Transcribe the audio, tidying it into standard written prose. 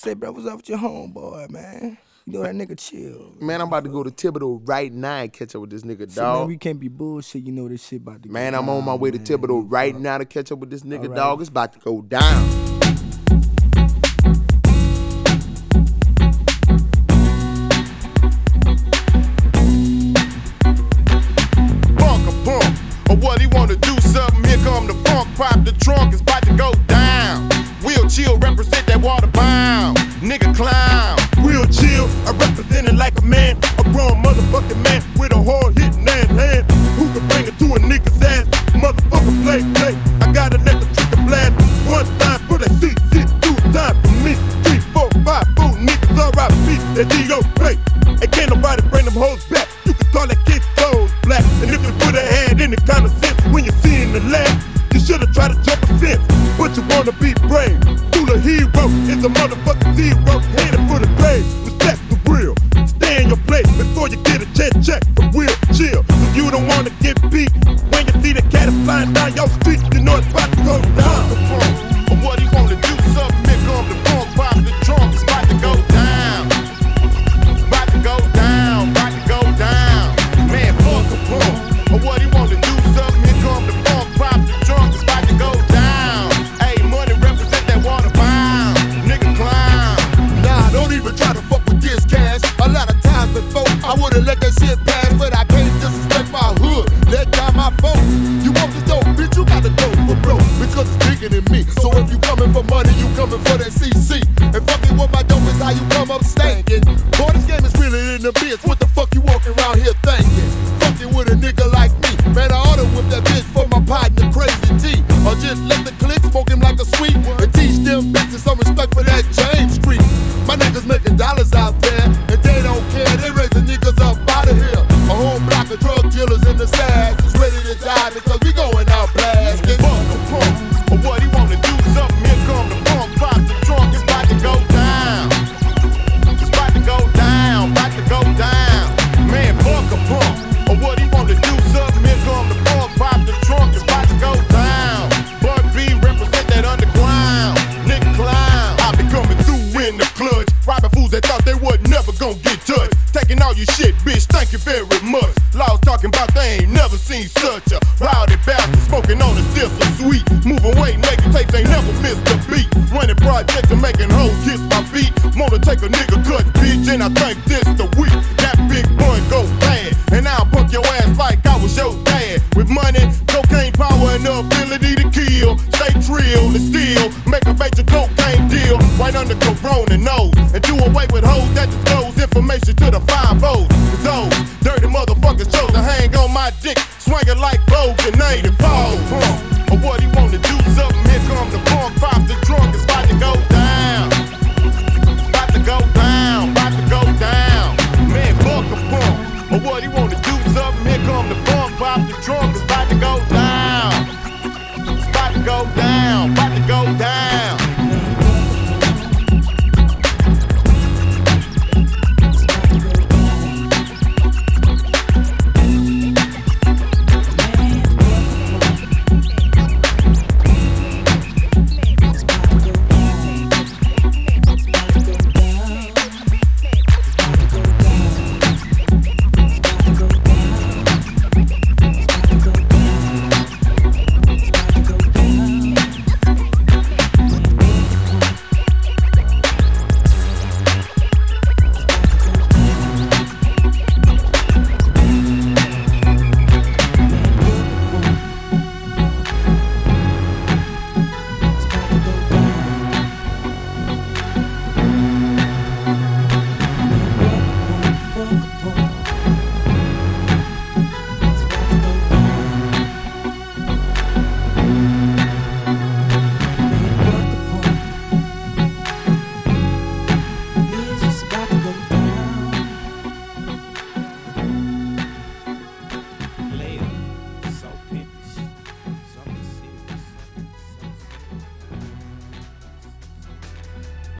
say, bro, what's up with your homeboy, man? You know that nigga chill. Man, I'm about to go to Thibodeau right now and catch up with this nigga, Shit, dog. man, we can't be bullshit. You know this shit about to go Man, I'm down, on my way to man. Thibodeau right now to catch up with this nigga, All right. dog. It's about to go down. Or what he wanna do something, here come the funk, pop the trunk, it's about to go down. We'll chill, represent that water bound, nigga clown. Real chill, I represent it like a man, a grown motherfucking man with a hard hitting ass hand. Who can bring it to a nigga's ass? Motherfucker play. I gotta let the trigger blast. One time for that C, 2 times for me. 3, 4, 5, 4 niggas R.I.P. That D.O.P. And can't nobody bring them hoes back. You can call that kid clothes black. And if you put a hand in the kind of sense when you see in the lab, you should've tried to jump a fence. But you wanna be brave. Tula hero is a motherfucking zero. Headed for the grave. Respect the real. Stay in your place before you get a check for real. Chill. If you don't wanna get beat when you see the cat flying down your street, you know it's about to go down. Or what he wanna do something, here come the funk, pop the trunk, it's about to go down. It's about to go down, about to go down. Man, fuck the punk. Or what he wanna do something, here come the funk, pop the trunk, it's about to go down. Hey, money represent that water bound, nigga clown. Nah, don't even try to fuck with this cash. A lot of times before, I would've let that shit pass, but I can't disrespect my hood, let down my phone. You want the dope, bitch, you gotta go for broke, because it's bigger than me. So if you coming for money, you coming for that CC. And fucking with my dope is how you come up stankin'. Boy, this game is really in the biz. What the fuck you walking around here thinking? Fucking with a nigga like me. Man, I oughta whip that bitch for my partner, Crazy T. Or just let the click smoke him like a sweet and teach them bitches some respect for that James Street. My niggas making dollars out there, and they don't care. They raising niggas up out of here. A whole block of drug dealers in the sads is ready to die because we going out blasting. Fuck the punk. Or what he wanna do something, here come the funk, pop the trunk, it's about to go down. It's about to go down, about to go down. Man, fuck a punk. Or what he wanna do something, here come the funk, pop the trunk, it's about to go down. Bun B represent that underground, nigga clown. I be coming through in the clutch, robbing fools that thought they wasn't never gonna get touched. Taking all your shit, bitch, thank you very much. Laws talking about they ain't never seen such a rowdy bastard, smoking on the still so sweet. Moving weight, making tapes, ain't never missed a beat. Running projects and making hoes kiss my feet. Wanna take a nigga cut, bitch, and I think this the week. That big bun go bad, and I'll punk your ass like I was your dad. With money, cocaine power, and the ability to kill. Stay trill and still make a major cocaine deal right under Corona nose, and do away with hoes that disclose information to the 5-0s. Those dirty motherfuckers chose to hang on my dick, swinging like Vogue and 84. Or what he wanna do something, here come the funk.